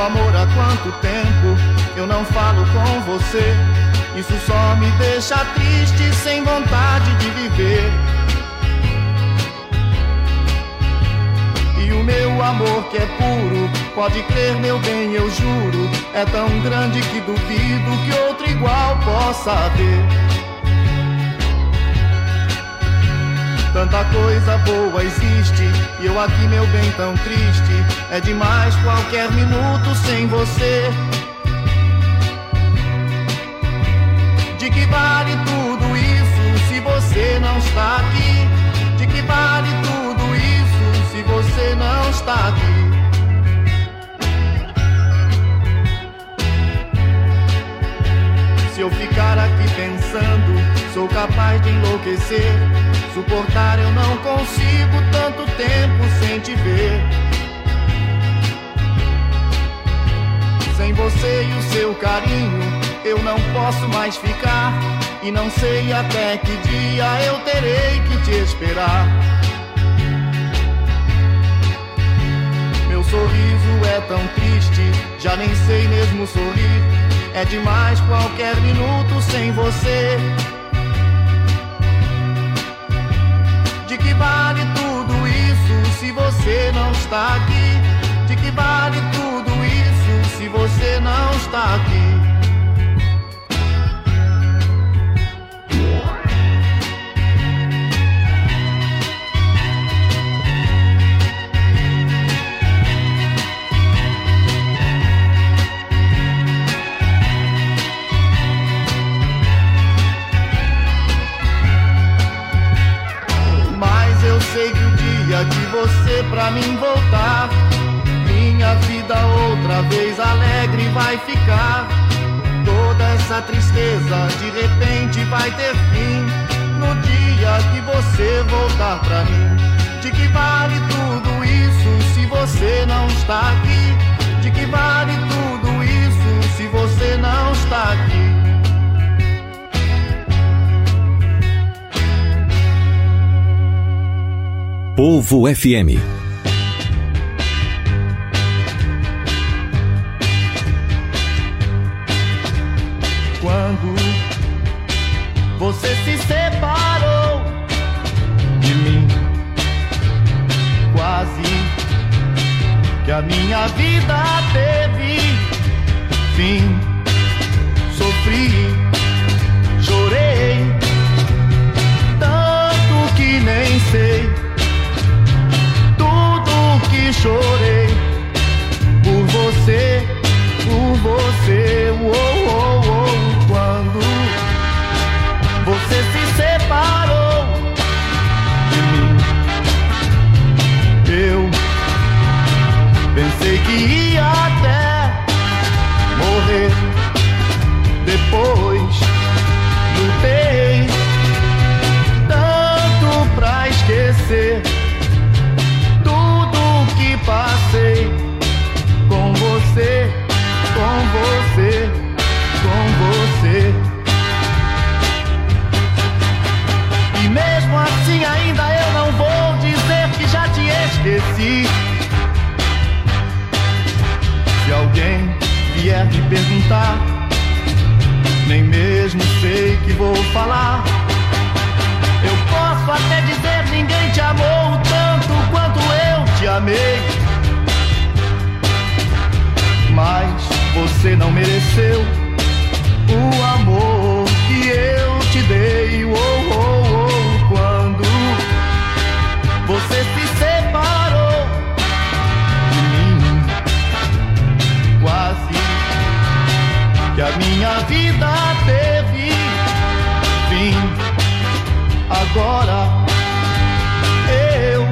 Meu amor, há quanto tempo eu não falo com você? Isso só me deixa triste, sem vontade de viver. E o meu amor que é puro, pode crer meu bem, eu juro, é tão grande que duvido que outro igual possa haver. Tanta coisa boa existe, e eu aqui meu bem tão triste. É demais qualquer minuto sem você. De que vale tudo isso se você não está aqui? De que vale tudo isso se você não está aqui? Se eu ficar aqui pensando, sou capaz de enlouquecer. Suportar eu não consigo tanto tempo sem te ver. Sem você e o seu carinho eu não posso mais ficar. E não sei até que dia eu terei que te esperar. Meu sorriso é tão triste, já nem sei mesmo sorrir. É demais qualquer minuto sem você. De que vale tudo isso se você não está aqui? De que vale tudo isso se você não está aqui? Sei que o dia de você pra mim voltar, minha vida outra vez alegre vai ficar. Toda essa tristeza de repente vai ter fim no dia que você voltar pra mim. De que vale tudo isso se você não está aqui? De que vale tudo isso se você não está aqui? Povo FM. Quando você se separou de mim, quase que a minha vida teve fim. Sofri, chorei, tanto que nem sei que chorei por você, oh, oh, oh. Quando você se separou de mim, eu pensei que ia até morrer. Depois lutei tanto pra esquecer passei com você, com você, com você. E mesmo assim ainda eu não vou dizer que já te esqueci. Se alguém vier me perguntar, nem mesmo sei que vou falar. Eu posso até dizer ninguém te amou tanto quanto eu te amei. Mas você não mereceu o amor que eu te dei, oh, oh, oh. Quando você se separou de mim, quase que a minha vida teve fim. Agora eu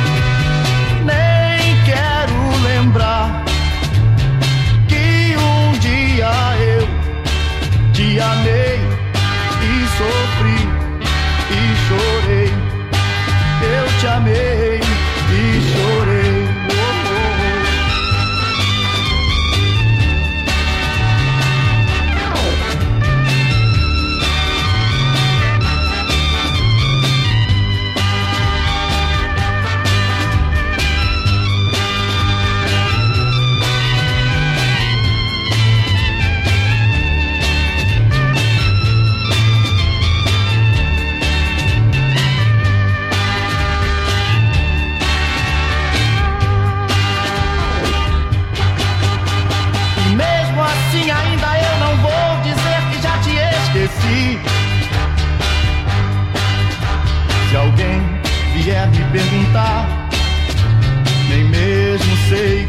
nem quero lembrar que um dia eu te amei e sofri e chorei. Eu te amei e chorei.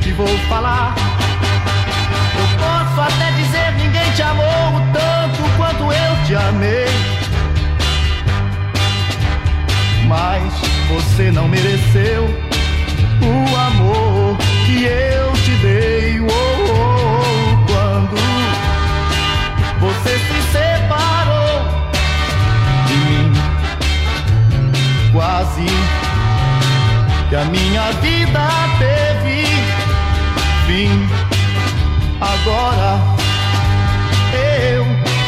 te vou falar. Eu posso até dizer ninguém te amou tanto quanto eu te amei, mas você não mereceu o amor que eu te dei. Quando você se separou de mim, quase que a minha vida teve fim. Agora eu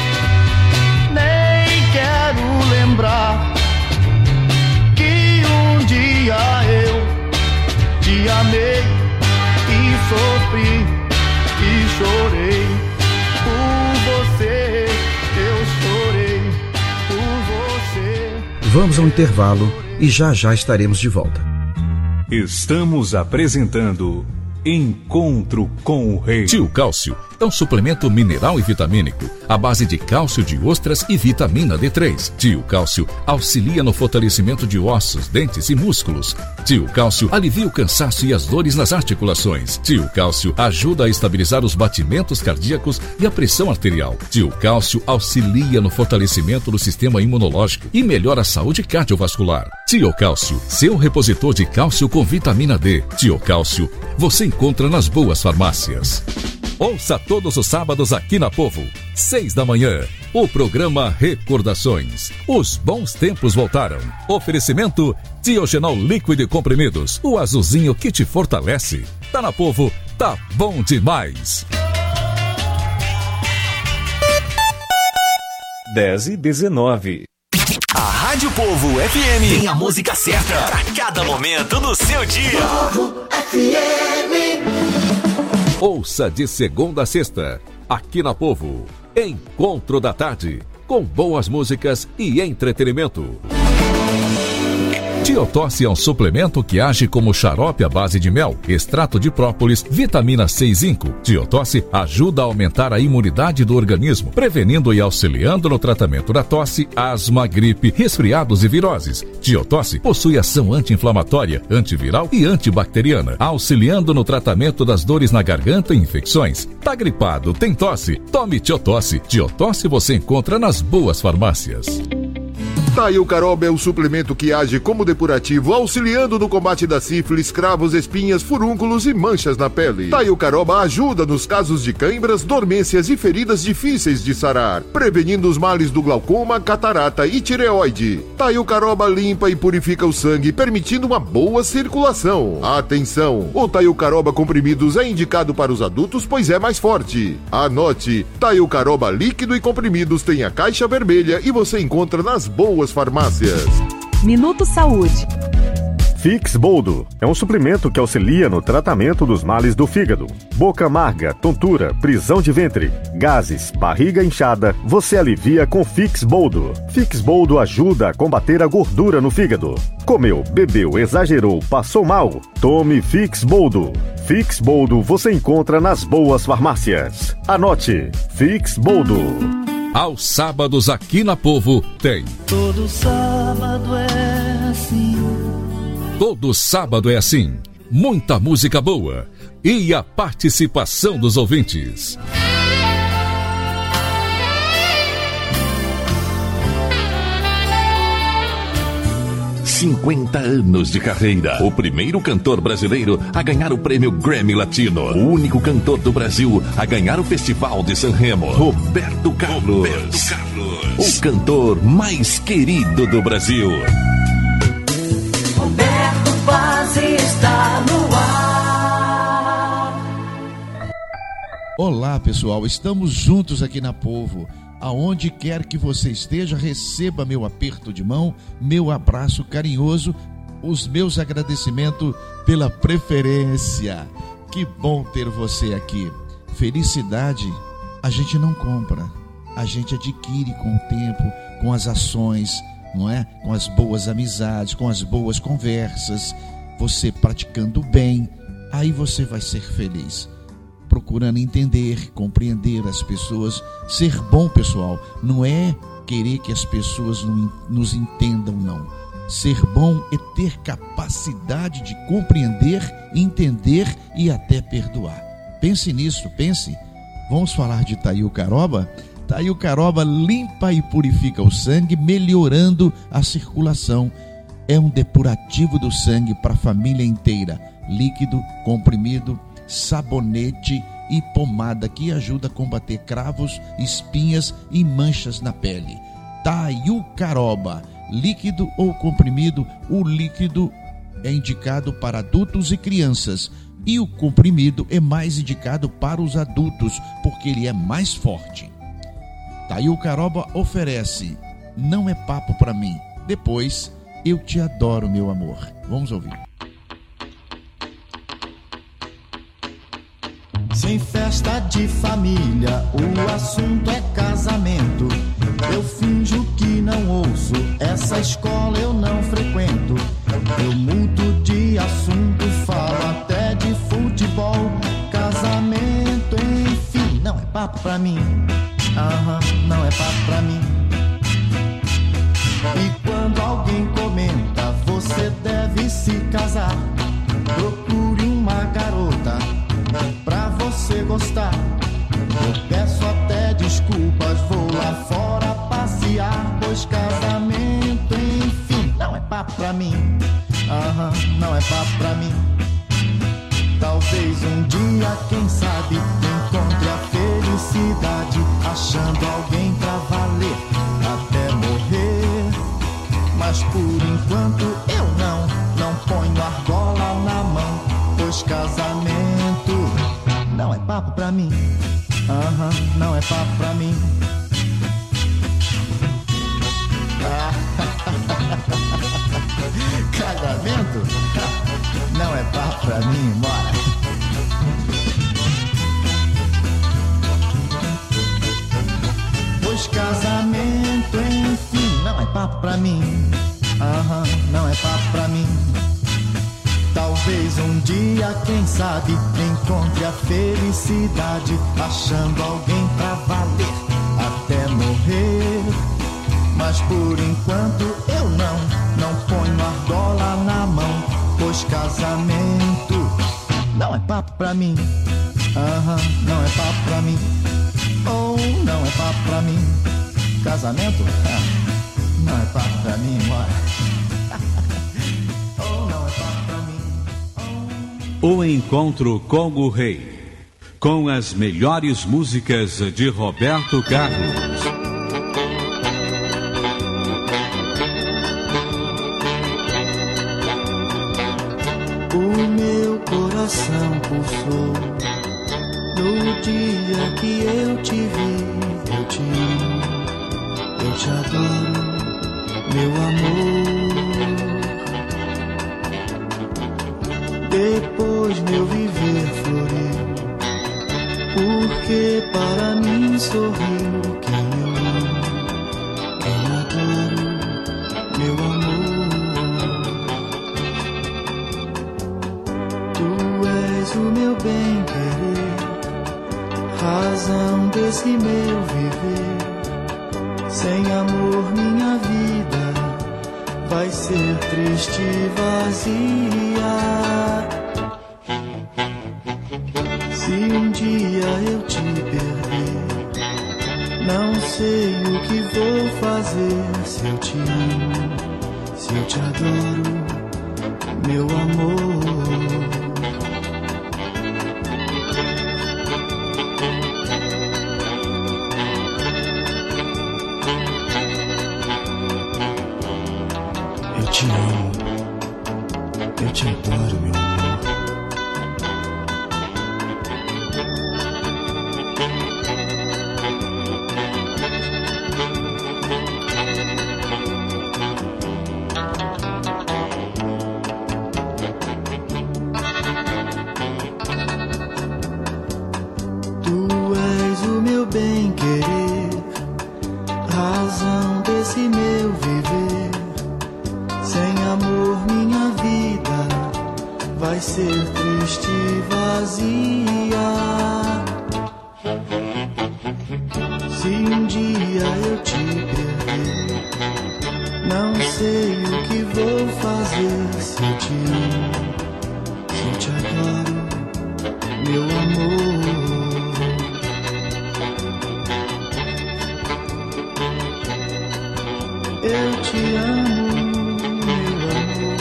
nem quero lembrar que um dia eu te amei e sofri e chorei por você. Eu chorei por você. Vamos ao intervalo e já já estaremos de volta. Estamos apresentando Encontro com o Rei. Tio Cálcio é um suplemento mineral e vitamínico à base de cálcio de ostras e vitamina D3. Tio Cálcio auxilia no fortalecimento de ossos, dentes e músculos. Tio Cálcio alivia o cansaço e as dores nas articulações. Tio Cálcio ajuda a estabilizar os batimentos cardíacos e a pressão arterial. Tio Cálcio auxilia no fortalecimento do sistema imunológico e melhora a saúde cardiovascular. Tio Cálcio, seu repositor de cálcio com vitamina D. Tio Cálcio, você encontra nas boas farmácias. Ouça todos os sábados aqui na Povo, 6 da manhã, o programa Recordações. Os bons tempos voltaram. Oferecimento Diogenol líquido e comprimidos, o azulzinho que te fortalece. Tá na Povo, tá bom demais. 10h19. A Rádio Povo FM tem a música certa pra cada momento do seu dia. Povo FM. Ouça de segunda a sexta, aqui na Povo, Encontro da Tarde, com boas músicas e entretenimento. Tiotosse é um suplemento que age como xarope à base de mel, extrato de própolis, vitamina C e zinco. Tiotosse ajuda a aumentar a imunidade do organismo, prevenindo e auxiliando no tratamento da tosse, asma, gripe, resfriados e viroses. Tiotosse possui ação anti-inflamatória, antiviral e antibacteriana, auxiliando no tratamento das dores na garganta e infecções. Tá gripado, tem tosse? Tome Tiotosse. Tiotosse você encontra nas boas farmácias. Taiucaroba é o suplemento que age como depurativo, auxiliando no combate da sífilis, cravos, espinhas, furúnculos e manchas na pele. Taiucaroba ajuda nos casos de cãibras, dormências e feridas difíceis de sarar, prevenindo os males do glaucoma, catarata e tireoide. Taiucaroba limpa e purifica o sangue, permitindo uma boa circulação. Atenção! O Taiucaroba comprimidos é indicado para os adultos, pois é mais forte. Anote: Taiucaroba líquido e comprimidos tem a caixa vermelha e você encontra nas boas farmácias. Minuto Saúde. Fix Boldo é um suplemento que auxilia no tratamento dos males do fígado. Boca amarga, tontura, prisão de ventre, gases, barriga inchada, você alivia com Fix Boldo. Fix Boldo ajuda a combater a gordura no fígado. Comeu, bebeu, exagerou, passou mal? Tome Fix Boldo. Fix Boldo você encontra nas boas farmácias. Anote: Fix Boldo. Aos sábados aqui na Povo tem. Todo sábado é assim. Todo sábado é assim. Muita música boa e a participação dos ouvintes. ...50 anos de carreira. O primeiro cantor brasileiro a ganhar o prêmio Grammy Latino. O único cantor do Brasil a ganhar o Festival de San Remo. Roberto Carlos. O cantor mais querido do Brasil. Roberto Paz está no ar. Olá, pessoal. Estamos juntos aqui na Povo. Aonde quer que você esteja, receba meu aperto de mão, meu abraço carinhoso, os meus agradecimentos pela preferência. Que bom ter você aqui. Felicidade a gente não compra, a gente adquire com o tempo, com as ações, não é? Com as boas amizades, com as boas conversas, você praticando bem, aí você vai ser feliz. Procurando entender, compreender as pessoas, ser bom, pessoal, não é querer que as pessoas nos entendam, não. Ser bom é ter capacidade de compreender, entender e até perdoar. Pense nisso, pense. Vamos falar de Thail Caroba? Thail Caroba limpa e purifica o sangue, melhorando a circulação. É um depurativo do sangue para a família inteira. Líquido, comprimido, sabonete e pomada que ajuda a combater cravos, espinhas e manchas na pele. Thail Caroba, líquido ou comprimido. O líquido é indicado para adultos e crianças e o comprimido é mais indicado para os adultos porque ele é mais forte. Thail Caroba oferece Não é Papo Pra Mim. Depois, Eu Te Adoro, Meu Amor. Vamos ouvir. Sem festa de família, o assunto é casamento. Eu finjo que não ouço, essa escola eu não frequento. Eu mudo de assunto, falo até de futebol. Casamento, enfim, não é papo pra mim. Não é papo pra mim. E quando alguém comenta, você deve se casar, procure uma garota pra você gostar. Eu peço até desculpas, vou lá fora passear, pois casamento, enfim, não é papo pra mim. Não é papo pra mim. Talvez um dia, quem sabe, encontre a felicidade, achando alguém pra valer até morrer. Mas por enquanto eu não ponho argola na mão, pois casamento não é papo pra mim. Não é papo pra mim. Casamento não é papo pra mim, bora. Pois casamento, enfim, não é papo pra mim. Não é papo pra mim. Talvez um dia, quem sabe, encontre a felicidade, achando alguém pra valer até morrer. Mas por enquanto eu não ponho argola na mão, pois casamento não é papo pra mim. Não é papo pra mim. Oh, não é papo pra mim. Casamento? Não é papo pra mim, bora. O Encontro com o Rei, com as melhores músicas de Roberto Carlos. O meu coração pulsou no dia que eu te vi. Eu te amo, eu te adoro, meu amor. Depois meu viver floriu, porque para mim sorriu. Quem eu amo, quem adoro, meu amor. Tu és o meu bem-querer, razão desse meu viver. Sem amor minha vida vai ser triste e vazia. Se um dia eu te perder, não sei o que vou fazer. Se eu te amo, se eu te adoro, meu amor. Eu te amo, eu te adoro, meu amor. Tu és o meu bem-querer, razão desse meu viver. Sem amor minha vida vai ser triste e vazia. Se um dia eu te perder, Não sei o que vou fazer se eu te amo, se eu te adoro, meu amor. Eu te amo, meu amor.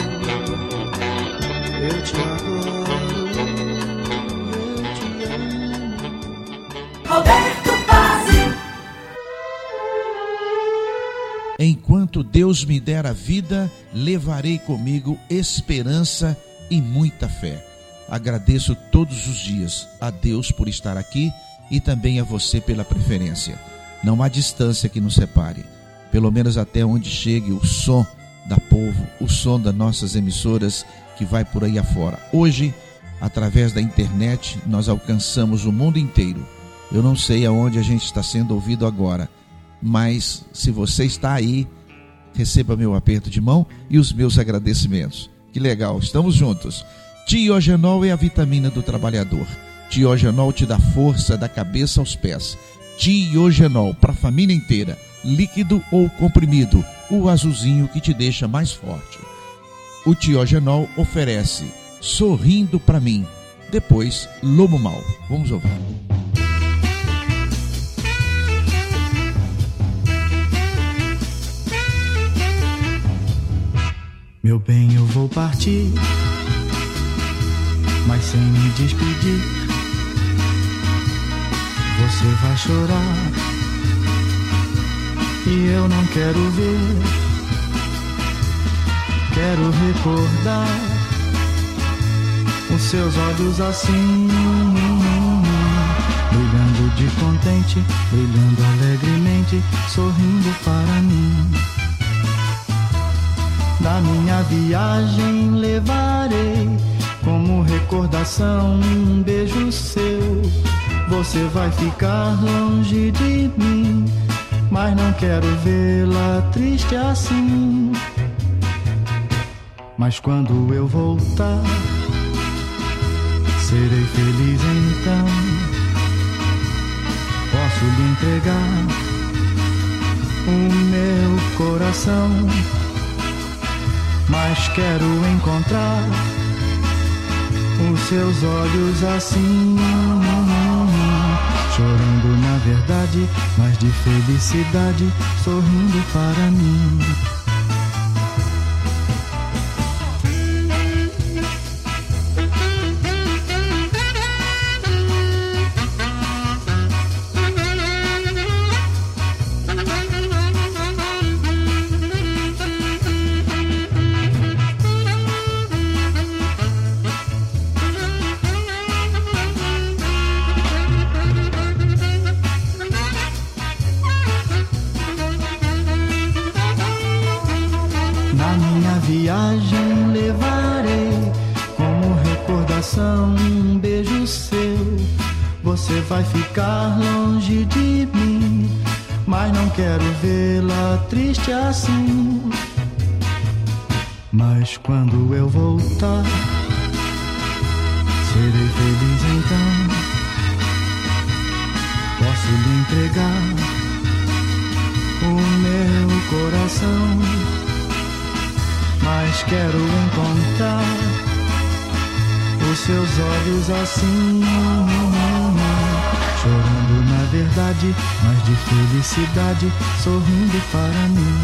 Eu te adoro, eu te amo. Roberto Pazzi. Enquanto Deus me der a vida, levarei comigo esperança e muita fé. Agradeço todos os dias a Deus por estar aqui e também a você pela preferência. Não há distância que nos separe, pelo menos até onde chegue o som da Povo, o som das nossas emissoras que vai por aí afora. Hoje, através da internet, nós alcançamos o mundo inteiro. Eu não sei aonde a gente está sendo ouvido agora, mas se você está aí, receba meu aperto de mão e os meus agradecimentos. Que legal, estamos juntos. Tiogenol é a vitamina do trabalhador. Tiogenol te dá força da cabeça aos pés. Tiogenol para a família inteira, líquido ou comprimido, o azulzinho que te deixa mais forte. O Tiogenol oferece Sorrindo Pra Mim, depois Lobo Mal. Vamos ouvir. Meu bem, eu vou partir, mas sem me despedir. Você vai chorar e eu não quero ver. Quero recordar os seus olhos assim, brilhando de contente, brilhando alegremente, sorrindo para mim. Na minha viagem levarei como recordação um beijo seu. Você vai ficar longe de mim, mas não quero vê-la triste assim. Mas quando eu voltar, serei feliz então. Posso lhe entregar o meu coração, mas quero encontrar os seus olhos assim, chorando na verdade, mas de felicidade, sorrindo para mim. Viagem levarei como recordação um beijo seu. Você vai ficar longe de mim, mas não quero vê-la triste assim. Mas quando eu voltar, serei feliz então. Posso lhe entregar o meu coração, mas quero encontrar os seus olhos assim, chorando na verdade, mas de felicidade, sorrindo para mim,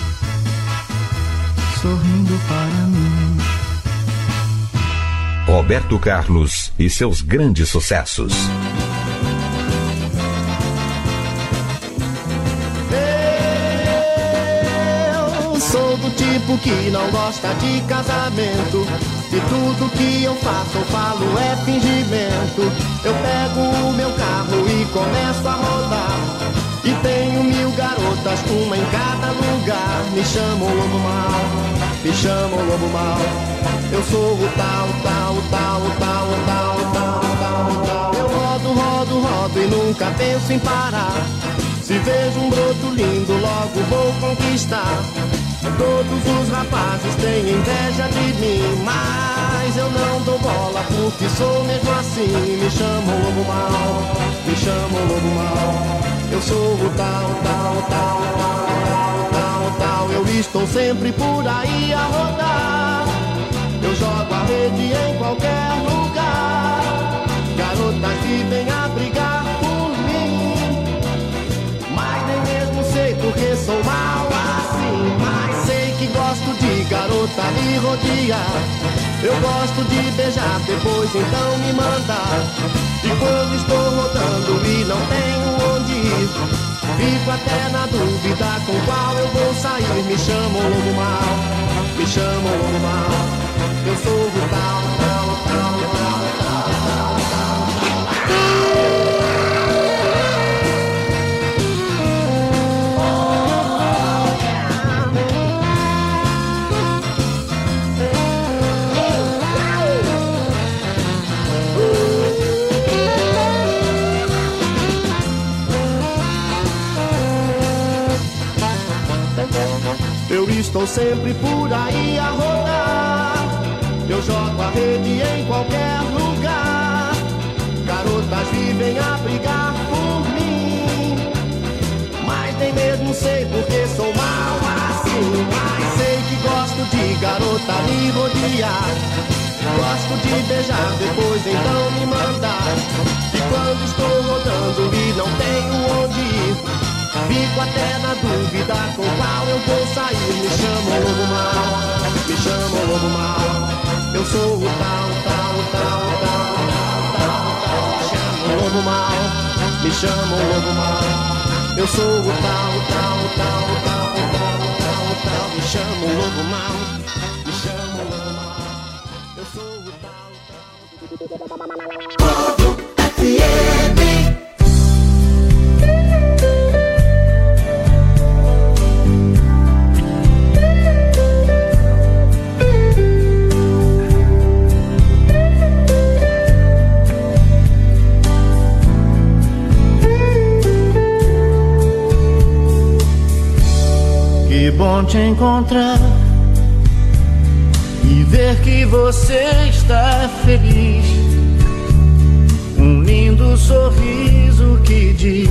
sorrindo para mim. Roberto Carlos e seus grandes sucessos. Sou do tipo que não gosta de casamento, e tudo que eu faço ou falo é fingimento. Eu pego o meu carro e começo a rodar, e tenho 1000 garotas, uma em cada lugar. Me chamam lobo mal, me chamam lobo mal. Eu sou o tal, tal, tal, tal, tal, tal, tal, tal. Eu rodo, rodo, rodo e nunca penso em parar. Se vejo um broto lindo, logo vou conquistar. Todos os rapazes têm inveja de mim, mas eu não dou bola porque sou mesmo assim. Me chamam lobo mal, me chamam lobo mal. Eu sou o tal, tal, tal, tal, tal, tal, eu estou sempre por aí a rodar. Eu jogo a rede em qualquer lugar. Garotas vivem a brigar por mim, mas nem mesmo sei porque sou mal assim. Mas sei que gosto de garota me rodear. Eu gosto de beijar, depois então me mandar. E quando estou rodando e não tenho onde ir, fico até na dúvida com qual eu vou sair. Me chamam lobo mal, me chamam lobo mal. Eu sou o tal, tal, tal, tal, tal, tal, tal. Eu estou sempre por aí a rodar. Eu jogo a rede em qualquer lugar. Garotas vivem a brigar por mim, mas nem mesmo sei porque sou mal assim. Mas sei que gosto de garota me rodear. Gosto de beijar, depois então me mandar. E quando estou rodando e não tenho onde ir, fico até na dúvida com qual eu vou sair. Me chamam lobo mal, me chamam lobo mal. Eu sou o tal, tal, tal, tal, tal, tal. Me chamam lobo mal, me chamam lobo mal. Eu sou o tal, tal, tal, tal, tal, tal, tal. Me chamam lobo mal, me chamam lobo mal. Eu sou o tal, tal. Todo FM. Que bom te encontrar e ver que você está feliz. Um lindo sorriso que diz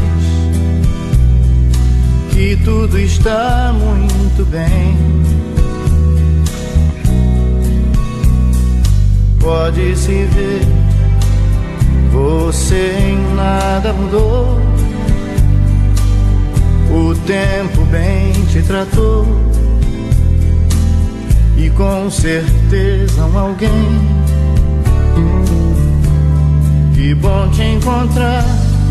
que tudo está muito bem. Pode-se ver, você em nada mudou. O tempo bem te tratou e com certeza alguém. Que bom te encontrar.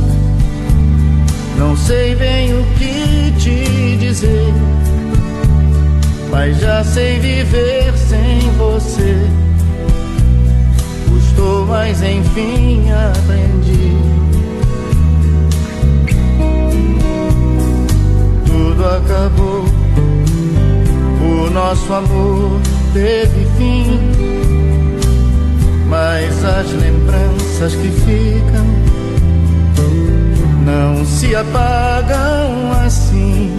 Não sei bem o que te dizer, mas já sei viver sem você. Custou, mas enfim aprendi. Tudo acabou, o nosso amor teve fim, mas as lembranças que ficam não se apagam assim.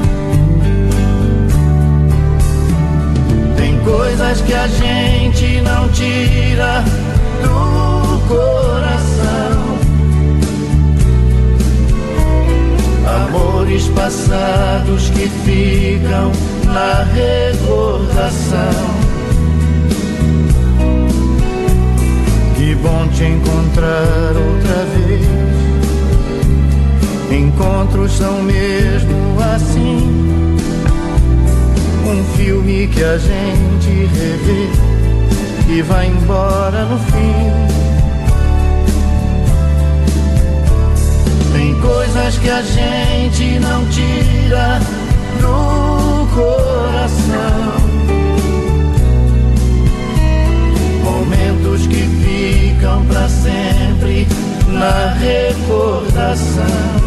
Tem coisas que a gente não tira do coração, amores passados que ficam na recordação. Que bom te encontrar outra vez. Encontros são mesmo assim, um filme que a gente revê e vai embora no fim. Tem coisas que a gente não tira do coração, momentos que ficam pra sempre na recordação.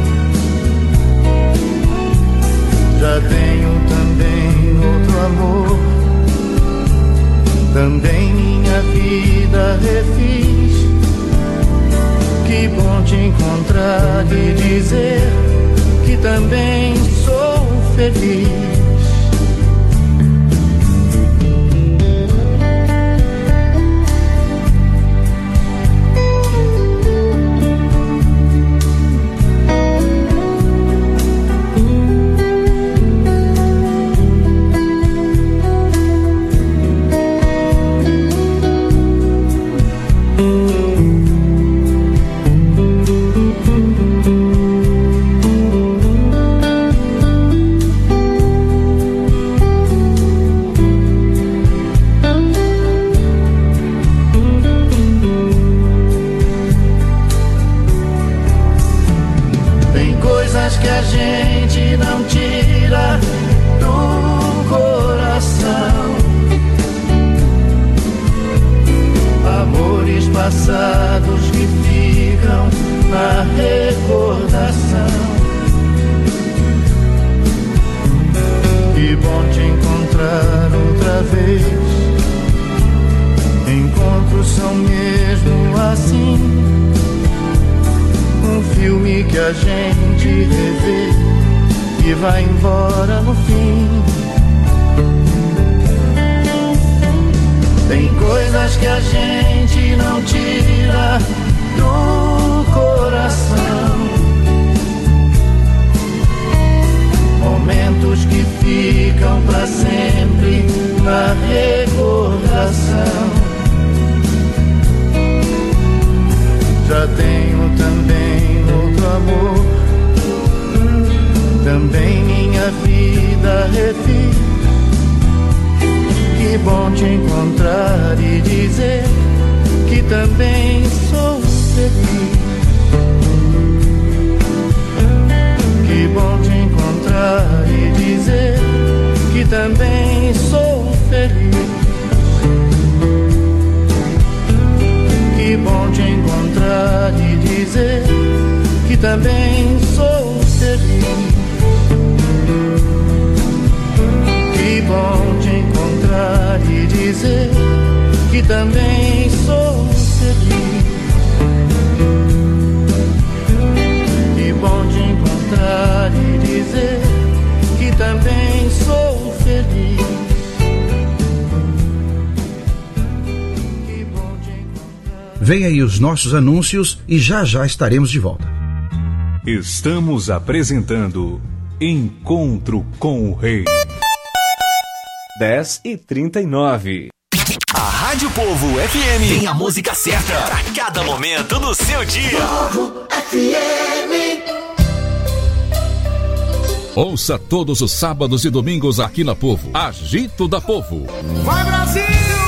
Já tenho também outro amor, também minha vida refiz. Que bom te encontrar e dizer que também sou feliz. Que a gente não tira do coração, amores passados que ficam na recordação. Que bom te encontrar outra vez, encontros são mesmo assim, um filme que a gente revê e vai embora no fim. Tem coisas que a gente não tira do coração, momentos que ficam pra sempre na recordação. Já tenho também outro amor, também minha vida refiz. Que bom te encontrar e dizer que também sou feliz. Que bom te encontrar e dizer que também sou feliz. Que bom te encontrar e dizer que também sou feliz. Que bom te encontrar e dizer que também sou feliz. Que bom te encontrar e dizer que também sou feliz. Vem aí os nossos anúncios e já já estaremos de volta. Estamos apresentando Encontro com o Rei. 10h39. A Rádio Povo FM tem a música certa para cada momento do seu dia. Povo FM. Ouça todos os sábados e domingos aqui na Povo. Agito da Povo. Vai, Brasil!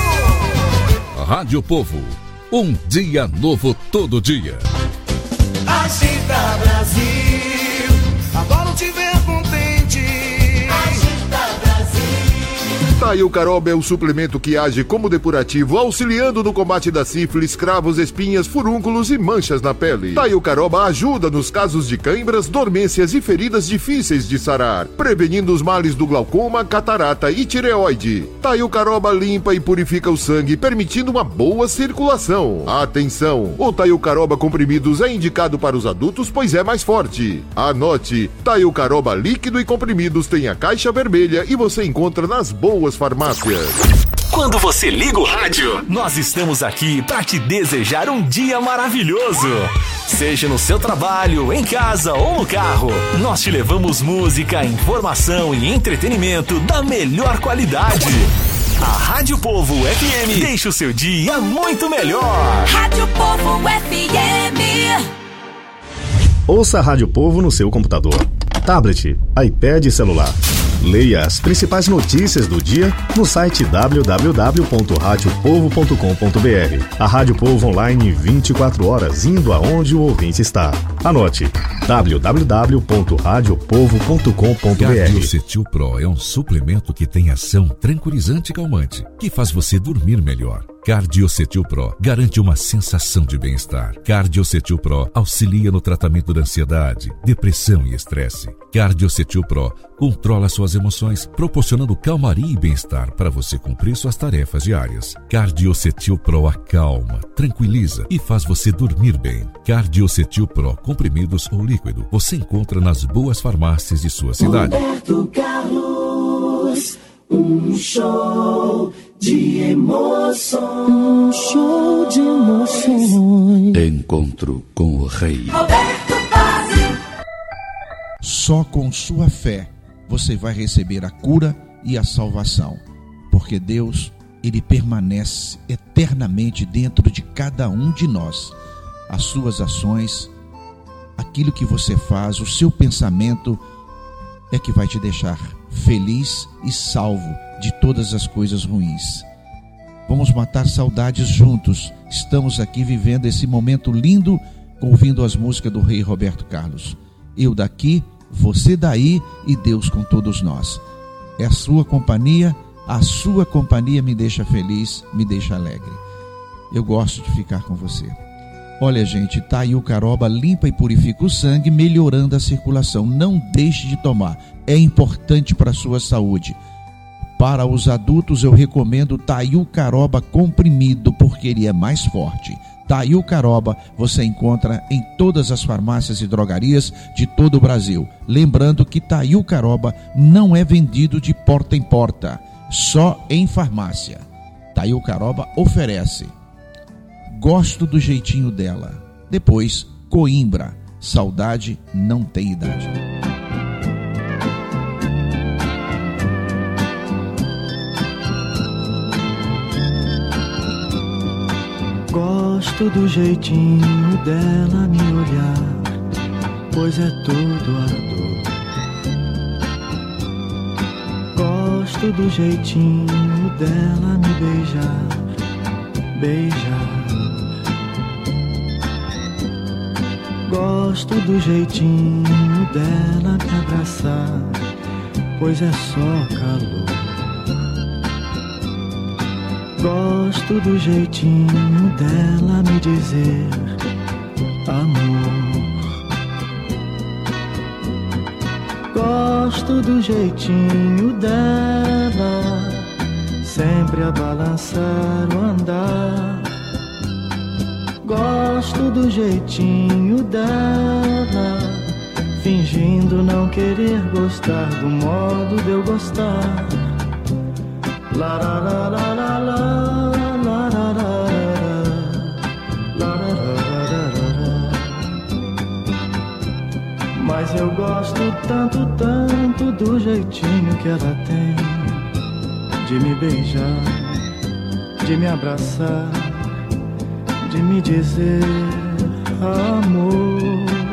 Rádio Povo. Um dia novo todo dia. Agita, Brasil. Adoro te ver contente. Agita, Brasil. Taio Caroba é o suplemento que age como depurativo, auxiliando no combate da sífilis, cravos, espinhas, furúnculos e manchas na pele. Taio Caroba ajuda nos casos de cãibras, dormências e feridas difíceis de sarar, prevenindo os males do glaucoma, catarata e tireoide. Taio Caroba limpa e purifica o sangue, permitindo uma boa circulação. Atenção! O Taio Caroba comprimidos é indicado para os adultos, pois é mais forte. Anote: Taio Caroba líquido e comprimidos tem a caixa vermelha e você encontra nas boas farmácias. Quando você liga o rádio, nós estamos aqui para te desejar um dia maravilhoso. Seja no seu trabalho, em casa ou no carro, nós te levamos música, informação e entretenimento da melhor qualidade. A Rádio Povo FM deixa o seu dia muito melhor. Rádio Povo FM. Ouça a Rádio Povo no seu computador, tablet, iPad e celular. Leia as principais notícias do dia no site www.radiopovo.com.br. A Rádio Povo online 24 horas, indo aonde o ouvinte está. Anote: www.radiopovo.com.br. Cardiocetil Pro é um suplemento que tem ação tranquilizante e calmante, que faz você dormir melhor. Cardiocetil Pro garante uma sensação de bem-estar. Cardiocetil Pro auxilia no tratamento da ansiedade, depressão e estresse. Cardiocetil Pro controla suas emoções, proporcionando calmaria e bem-estar para você cumprir suas tarefas diárias. Cardiocetil Pro acalma, tranquiliza e faz você dormir bem. Cardiocetil Pro, comprimidos ou líquido, você encontra nas boas farmácias de sua cidade. Roberto Carlos, um show de emoções. Um show de emoções. Encontro com o Rei. Roberto Pazzi. Só com sua fé você vai receber a cura e a salvação, porque Deus ele permanece eternamente dentro de cada um de nós. As suas ações, aquilo que você faz, o seu pensamento é que vai te deixar feliz e salvo de todas as coisas ruins. Vamos matar saudades juntos. Estamos aqui vivendo esse momento lindo, ouvindo as músicas do Rei Roberto Carlos. Eu daqui, você daí e Deus com todos nós. É a sua companhia me deixa feliz, me deixa alegre. Eu gosto de ficar com você. Olha, gente, Tayul Caroba limpa e purifica o sangue, melhorando a circulação. Não deixe de tomar, é importante para a sua saúde. Para os adultos eu recomendo Tayul Caroba comprimido, porque ele é mais forte. Tayul Caroba você encontra em todas as farmácias e drogarias de todo o Brasil. Lembrando que Tayul Caroba não é vendido de porta em porta, só em farmácia. Tayul Caroba oferece Gosto do Jeitinho Dela. Depois, Coimbra, saudade não tem idade. Gosto do jeitinho dela me olhar, pois é tudo a dor. Gosto do jeitinho dela me beijar, beijar. Gosto do jeitinho dela me abraçar, pois é só calor. Gosto do jeitinho dela me dizer amor. Gosto do jeitinho dela sempre a balançar o andar. Gosto do jeitinho dela fingindo não querer gostar do modo de eu gostar. La la la la la la, la la la la, mas eu gosto tanto, tanto do jeitinho que ela tem de me beijar, de me abraçar, de me dizer amor.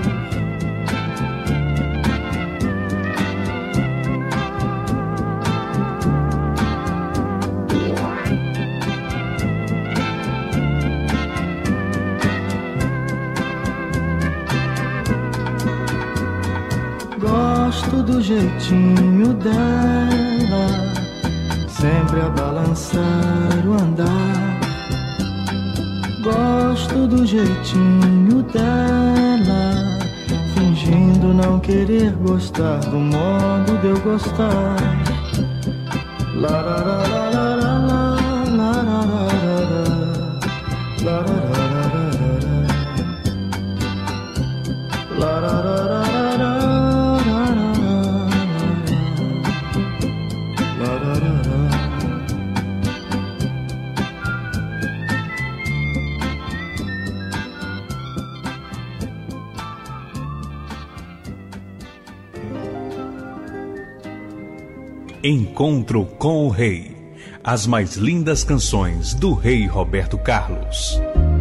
Gosto do jeitinho dela sempre a balançar o andar. Gosto do jeitinho dela fingindo não querer gostar do modo de eu gostar. La la la la la la la la la la la la la la. Encontro com o Rei. As mais lindas canções do Rei Roberto Carlos.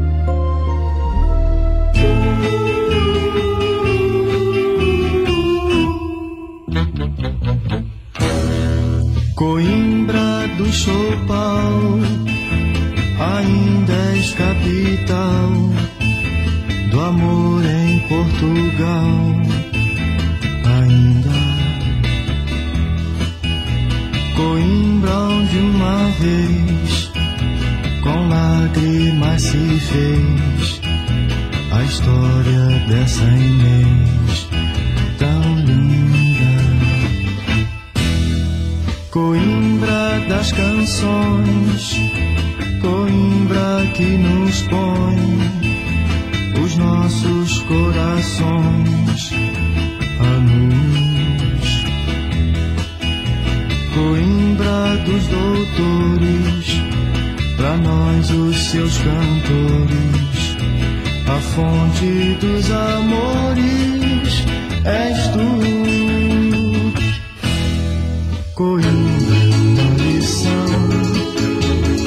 Coimbra do Chopal ainda és capital do amor em Portugal. Ainda Coimbra onde uma vez com lágrimas se fez a história dessa Inês tão linda. Coimbra das canções, Coimbra que nos põe os nossos corações a luz. Coimbra dos doutores, pra nós os seus cantores, a fonte dos amores és tu. Coimbra, uma lição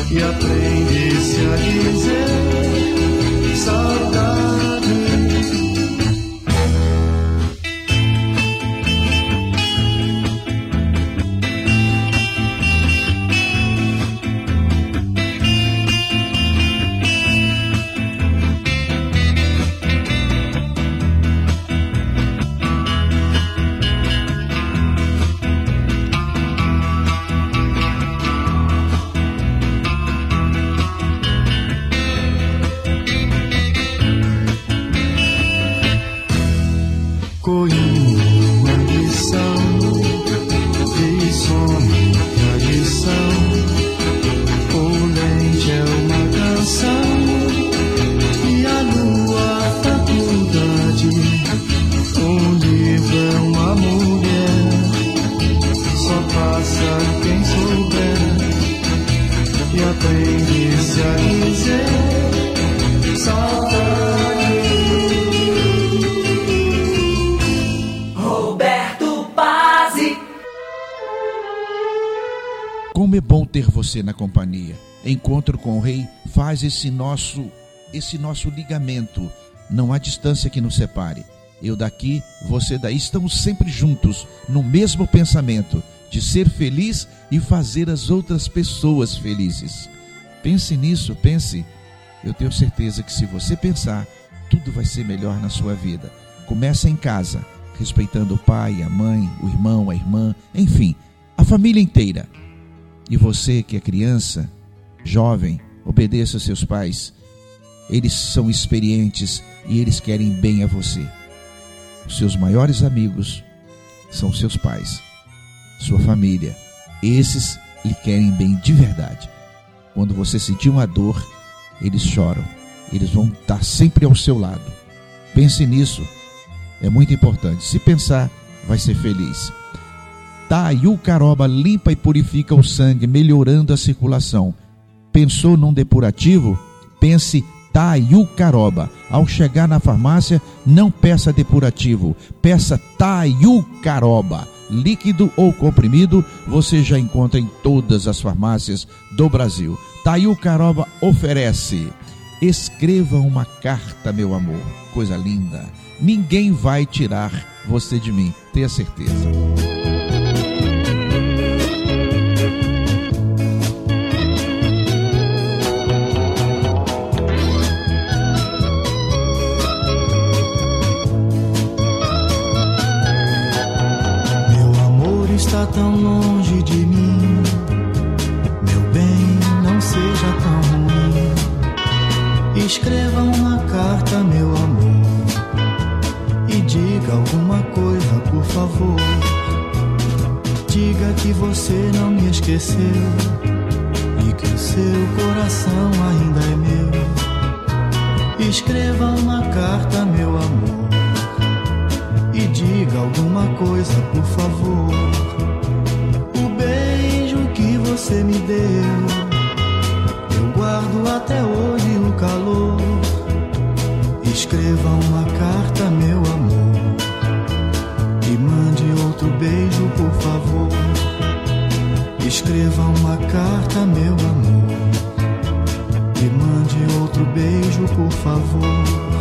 e aprende-se a dizer saudade. Como é bom ter você na companhia. Encontro com o Rei faz esse nosso ligamento. Não há distância que nos separe. Eu daqui, você daí, estamos sempre juntos, no mesmo pensamento, de ser feliz e fazer as outras pessoas felizes. Pense nisso, pense. Eu tenho certeza que se você pensar, tudo vai ser melhor na sua vida. Começa em casa, respeitando o pai, a mãe, o irmão, a irmã, enfim, a família inteira. E você que é criança, jovem, obedeça aos seus pais. Eles são experientes e eles querem bem a você. Os seus maiores amigos são seus pais, sua família. Esses lhe querem bem de verdade. Quando você sentir uma dor, eles choram. Eles vão estar sempre ao seu lado. Pense nisso. É muito importante. Se pensar, vai ser feliz. Taiu Caroba limpa e purifica o sangue, melhorando a circulação. Pensou num depurativo? Pense Taiu Caroba. Ao chegar na farmácia, não peça depurativo, peça Taiu Caroba. Líquido ou comprimido, você já encontra em todas as farmácias do Brasil. Taiu Caroba oferece. Escreva uma carta, meu amor. Coisa linda. Ninguém vai tirar você de mim, tenha certeza. Está tão longe de mim, meu bem, não seja tão ruim. Escreva uma carta, meu amor, e diga alguma coisa, por favor. Diga que você não me esqueceu e que o seu coração ainda é meu. Escreva uma carta, meu amor, e diga alguma coisa, por favor. O beijo que você me deu, eu guardo até hoje o calor. Escreva uma carta, meu amor, e mande outro beijo, por favor. Escreva uma carta, meu amor, e mande outro beijo, por favor.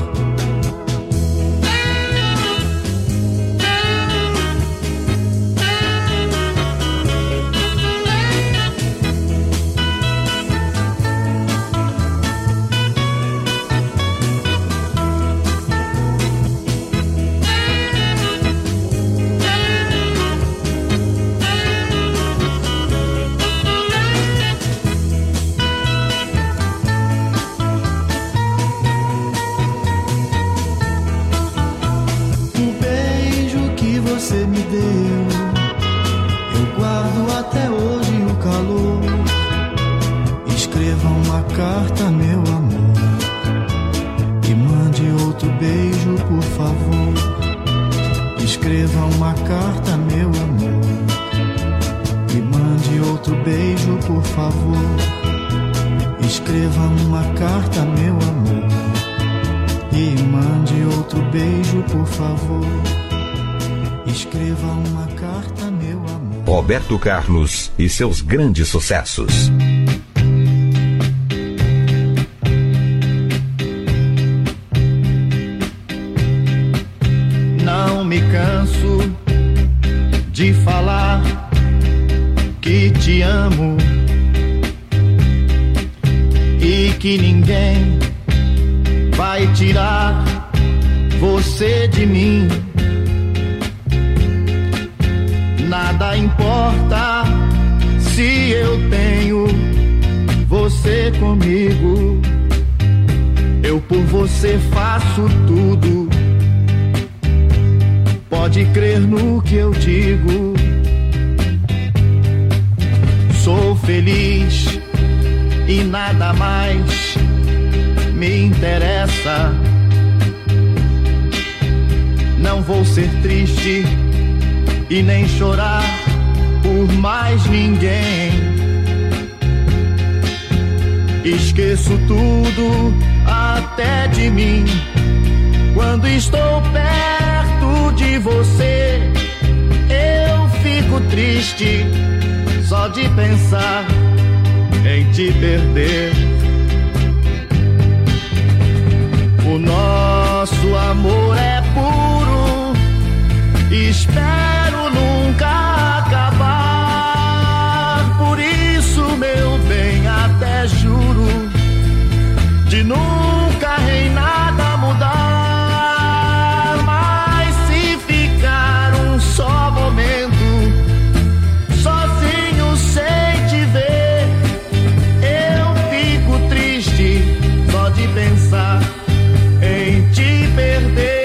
Você me deu, eu guardo até hoje o calor. Escreva uma carta, meu amor, e mande outro beijo, por favor. Escreva uma carta, meu amor, e mande outro beijo, por favor. Escreva uma carta, meu amor, e mande outro beijo, por favor. Escreva uma carta, meu amor. Roberto Carlos e seus grandes sucessos. te amo e que ninguém vai tirar você de mim. Nada importa se eu tenho você comigo. Eu por você faço tudo. Pode crer no que eu digo. Sou feliz e nada mais me interessa. Não vou ser triste e nem chorar por mais ninguém. Esqueço tudo até de mim quando estou perto de você. Eu fico triste só de pensar em te perder. O nosso amor é puro, espero nunca acabar. Por isso, meu bem, até juro de nunca em nada mudar. Mas se ficar um só momento sozinho sem te ver, eu fico triste só de pensar em te perder.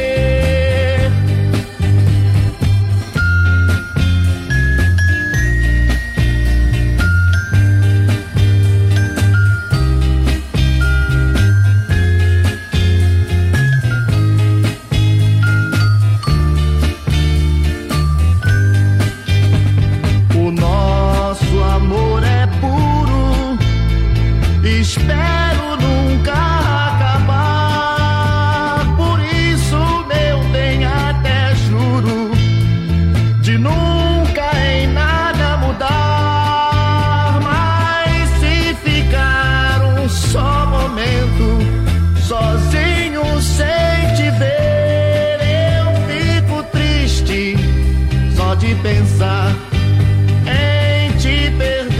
O nosso amor é puro, espero nunca acabar. Por isso, meu bem, até juro de nunca em nada mudar. Mas se ficar um só momento sozinho sem te ver, eu fico triste só de pensar em te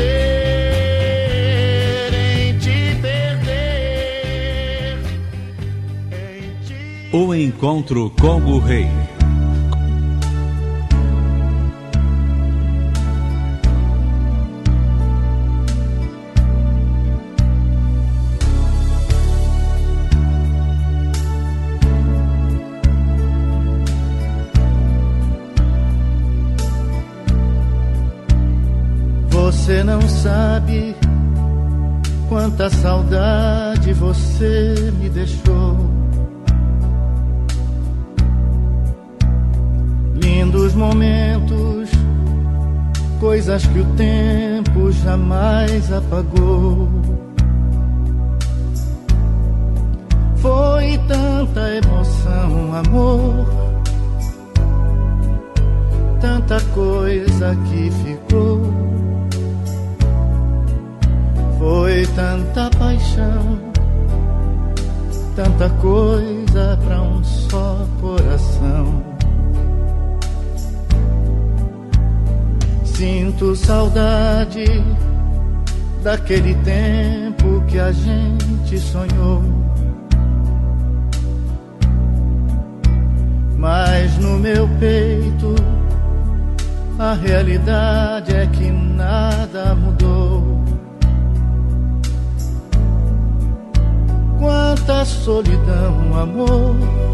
perder, em te perder. O encontro com o rei. Você não sabe quanta saudade você me deixou. Lindos momentos, coisas que o tempo jamais apagou. Foi tanta emoção, amor, tanta coisa que ficou. Foi tanta paixão, tanta coisa pra um só coração. Sinto saudade daquele tempo que a gente sonhou. Mas no meu peito a realidade é que nada mudou. Quanta solidão, amor,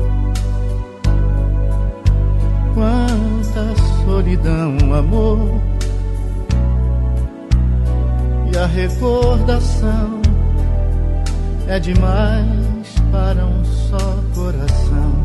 quanta solidão, amor. E a recordação é demais para um só coração.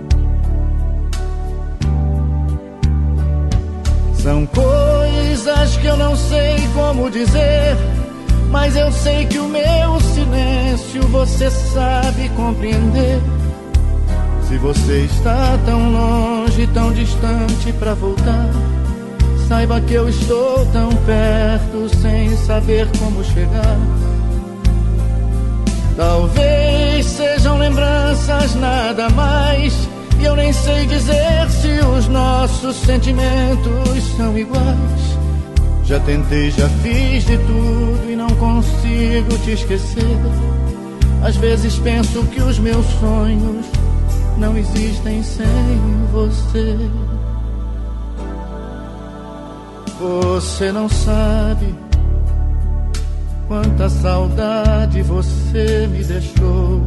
São coisas que eu não sei como dizer, mas eu sei que o meu silêncio você sabe compreender. Se você está tão longe, tão distante pra voltar, saiba que eu estou tão perto sem saber como chegar. Talvez sejam lembranças, nada mais, e eu nem sei dizer se os nossos sentimentos são iguais. Já tentei, já fiz de tudo e não consigo te esquecer. Às vezes penso que os meus sonhos não existem sem você. Você não sabe quanta saudade você me deixou.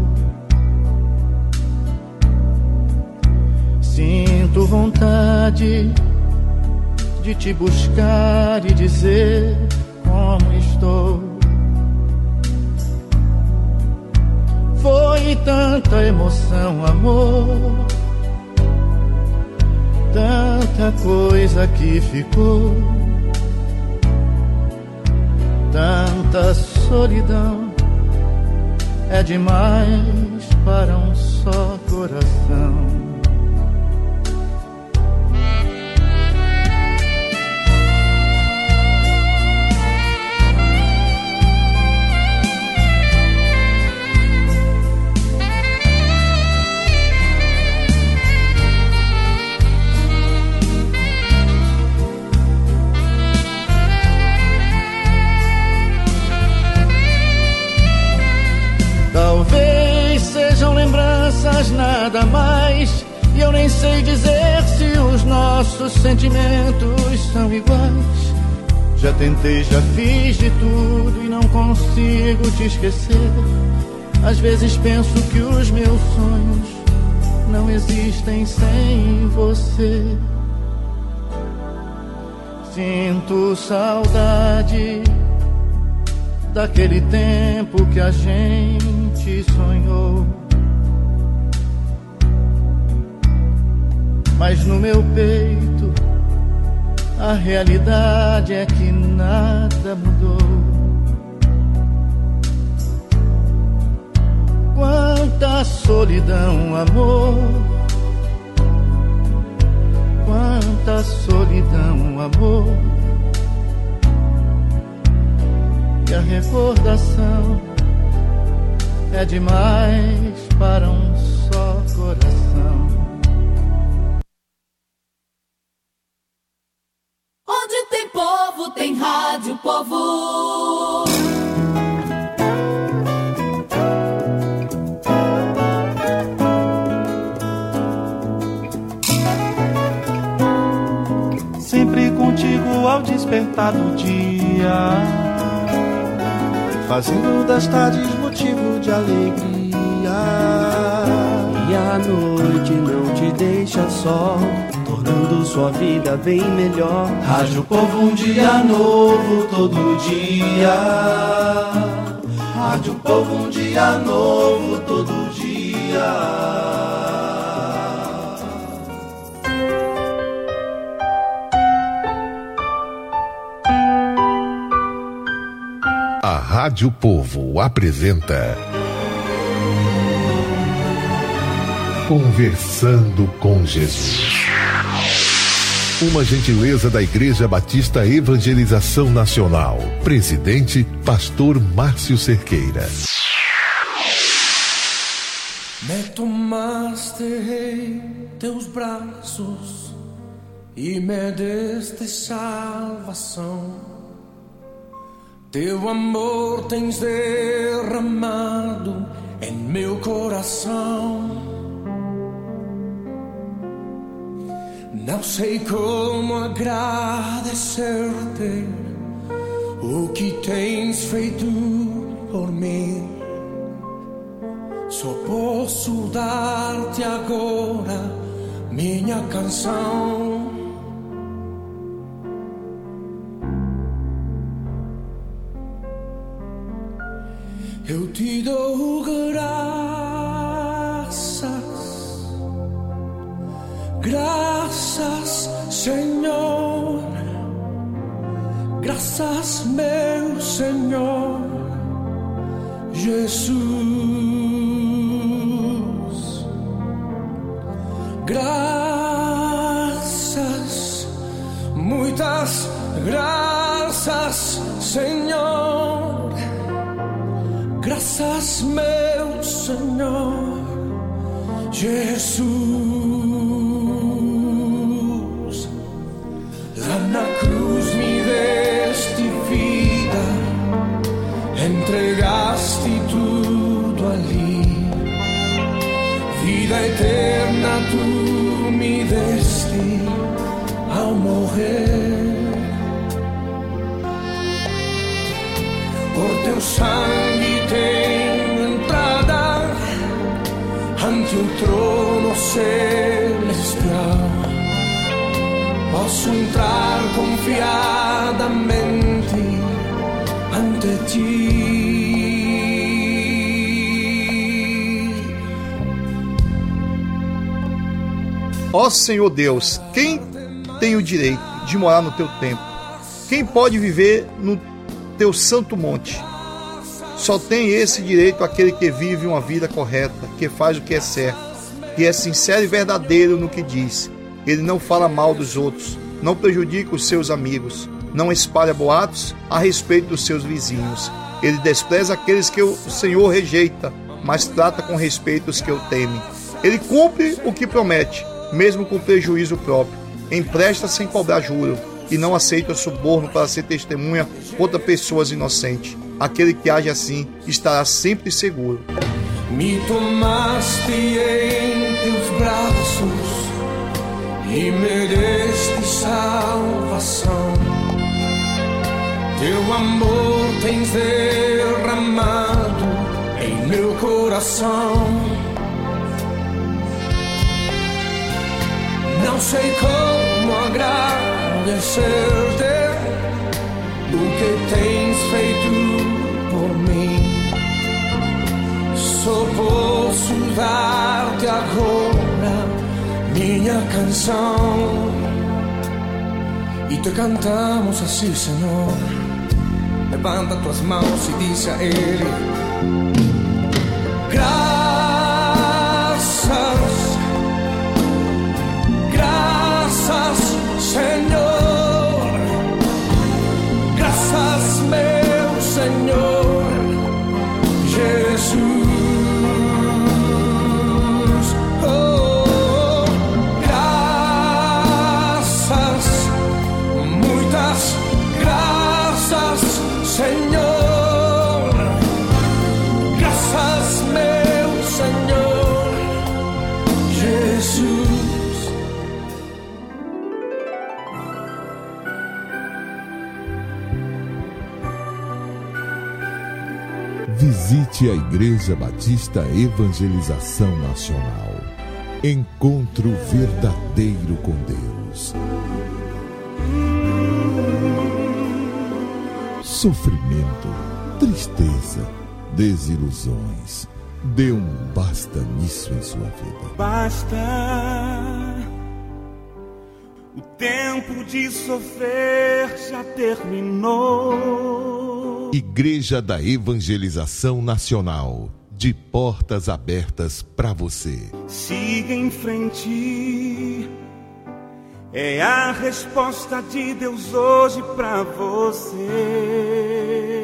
Sinto vontade de te buscar e dizer como estou. Foi tanta emoção, amor, tanta coisa que ficou, tanta solidão, é demais para um só coração. Talvez sejam lembranças, nada mais, e eu nem sei dizer se os nossos sentimentos são iguais. Já tentei, já fiz de tudo e não consigo te esquecer. Às vezes penso que os meus sonhos não existem sem você. Sinto saudade daquele tempo que a gente sonhou, mas no meu peito a realidade é que nada mudou. Quanta solidão, amor, quanta solidão, amor, e a recordação é demais para um só coração. Onde tem povo, tem rádio, povo. Sempre contigo ao despertar do dia, fazendo das tardes motivo de alegria. E a noite não te deixa só, tornando sua vida bem melhor. Rádio Povo, um dia novo todo dia. Rádio Povo, um dia novo todo dia. A Rádio Povo apresenta Conversando com Jesus. Uma gentileza da Igreja Batista Evangelização Nacional. Presidente, Pastor Márcio Cerqueira. Me tomaste em teus braços e me deste salvação. Teu amor tens derramado em meu coração. Não sei como agradecer-te o que tens feito por mim. Só posso dar-te agora minha canção. Eu te dou graças, Senhor, graças, meu Senhor, Jesus, graças, muitas graças, Senhor, graças, meu Senhor, Jesus. Lá na cruz me deixaste tudo ali. Vida eterna tu me deste ao morrer. Por teu sangue tenho entrada ante o trono celestial. Posso entrar confiadamente ante ti. Ó Senhor Deus, quem tem o direito de morar no teu templo? Quem pode viver no teu santo monte? Só tem esse direito aquele que vive uma vida correta, que faz o que é certo, que é sincero e verdadeiro no que diz. Ele não fala mal dos outros, não prejudica os seus amigos, não espalha boatos a respeito dos seus vizinhos. Ele despreza aqueles que o Senhor rejeita, mas trata com respeito os que o temem. Ele cumpre o que promete, mesmo com prejuízo próprio. Empresta sem cobrar juro e não aceita o suborno para ser testemunha contra pessoas inocentes. Aquele que age assim estará sempre seguro. Me tomaste em teus braços e me deste salvação. Teu amor tens derramado em meu coração. Não sei como agradecer-te do que tens feito por mim. Só posso dar-te agora minha canção e te cantamos assim, Senhor. Levanta tuas mãos e diz a Ele: graças, graças, Senhor, graças, meu Senhor Jesus. Oh, graças, muitas graças, Senhor, graças, meu Senhor Jesus. Visite a Igreja Batista Evangelização Nacional. Encontro verdadeiro com Deus. Sofrimento, tristeza, desilusões. Dê um basta nisso em sua vida. Basta. O tempo de sofrer já terminou. Igreja da Evangelização Nacional, de portas abertas para você. Siga em frente, é a resposta de Deus hoje para você.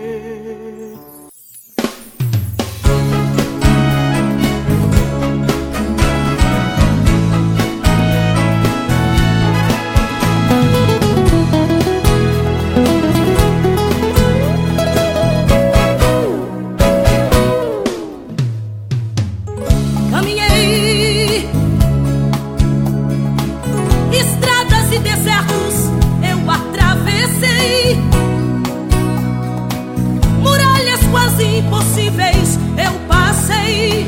Impossíveis eu passei.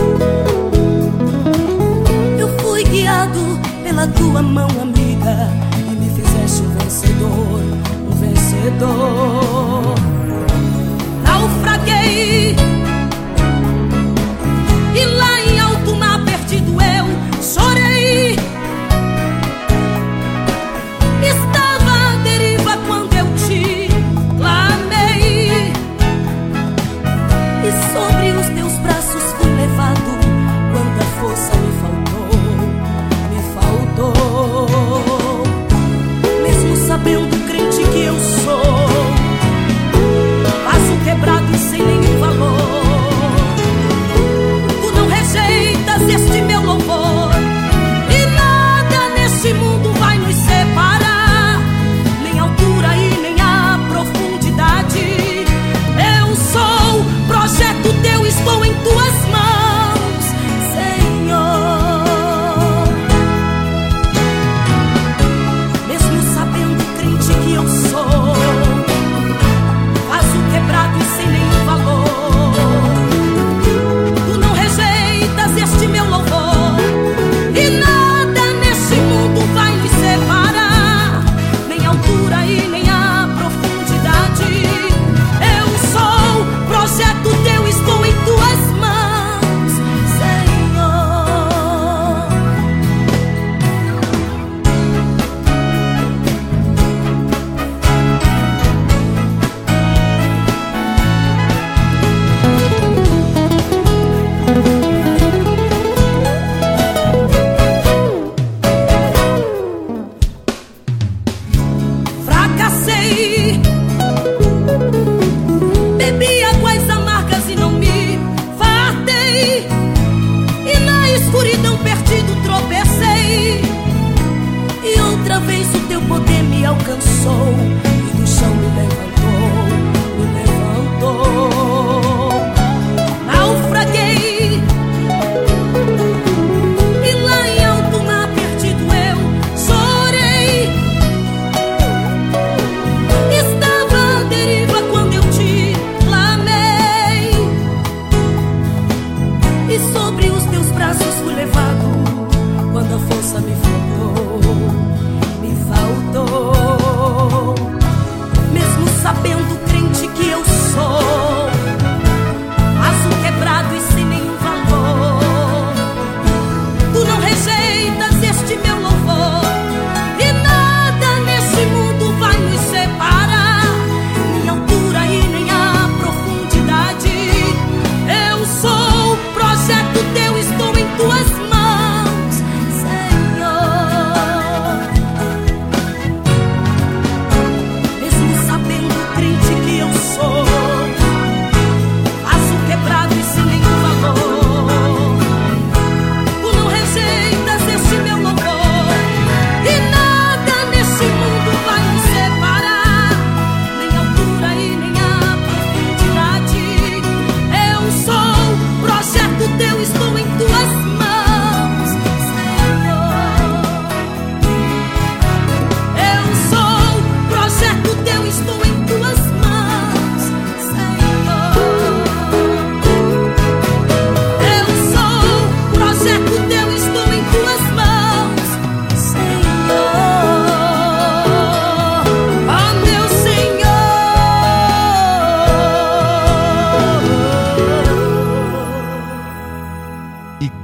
Eu fui guiado pela tua mão amiga e me fizeste um vencedor, um vencedor. Naufraguei e lá em alto mar perdido eu chorei. Estava à deriva quando eu te clamei. E sobre os teus braços fui levado. Quanta força me faltou. Mesmo sabendo, crente que eu sou,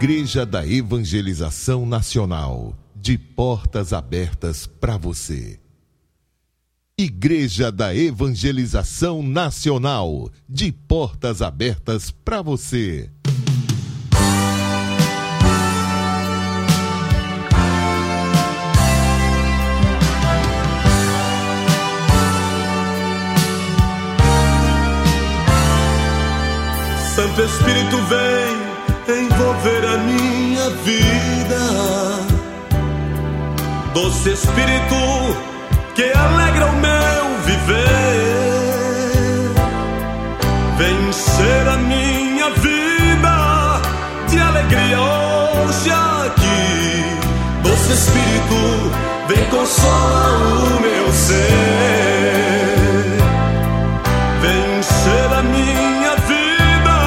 Igreja da Evangelização Nacional, de portas abertas para você. Igreja da Evangelização Nacional, de portas abertas para você. Santo Espírito vem envolver a minha vida. Doce Espírito que alegra o meu viver, vem ser a minha vida de alegria hoje aqui. Doce Espírito vem consolar o meu ser.